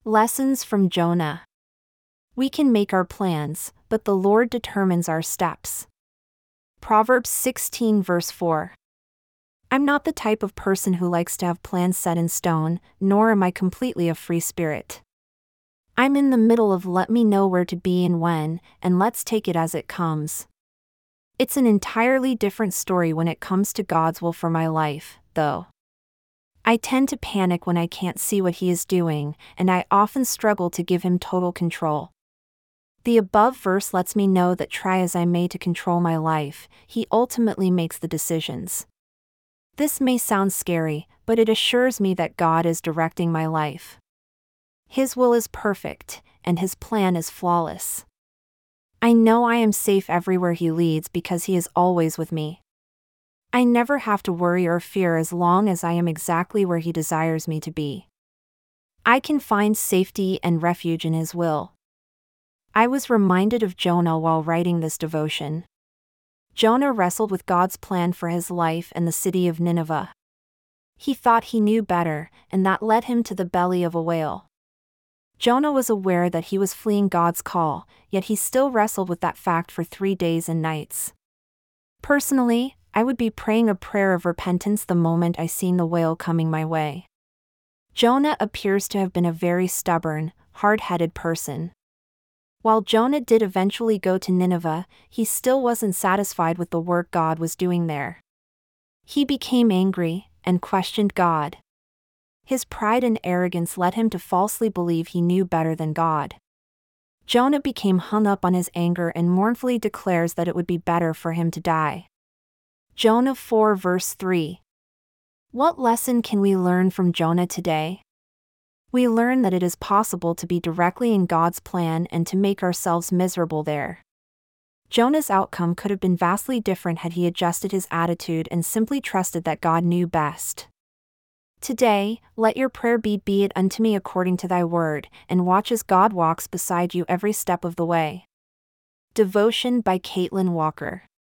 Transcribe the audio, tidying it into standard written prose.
Lessons from Jonah. We can make our plans, but the Lord determines our steps. Proverbs 16 verse 4. I'm not the type of person who likes to have plans set in stone, nor am I completely a free spirit. I'm in the middle of let me know where to be and when, and let's take it as it comes. It's an entirely different story when it comes to God's will for my life, though. I tend to panic when I can't see what He is doing, and I often struggle to give Him total control. The above verse lets me know that try as I may to control my life, He ultimately makes the decisions. This may sound scary, but it assures me that God is directing my life. His will is perfect, and His plan is flawless. I know I am safe everywhere He leads because He is always with me. I never have to worry or fear as long as I am exactly where He desires me to be. I can find safety and refuge in His will. I was reminded of Jonah while writing this devotion. Jonah wrestled with God's plan for his life and the city of Nineveh. He thought he knew better, and that led him to the belly of a whale. Jonah was aware that he was fleeing God's call, yet he still wrestled with that fact for 3 days and nights. Personally, I would be praying a prayer of repentance the moment I seen the whale coming my way. Jonah appears to have been a very stubborn, hard-headed person. While Jonah did eventually go to Nineveh, he still wasn't satisfied with the work God was doing there. He became angry and questioned God. His pride and arrogance led him to falsely believe he knew better than God. Jonah became hung up on his anger and mournfully declares that it would be better for him to die. Jonah 4 verse 3. What lesson can we learn from Jonah today? We learn that it is possible to be directly in God's plan and to make ourselves miserable there. Jonah's outcome could have been vastly different had he adjusted his attitude and simply trusted that God knew best. Today, let your prayer be it unto me according to thy word, and watch as God walks beside you every step of the way. Devotion by Caitlin Walker.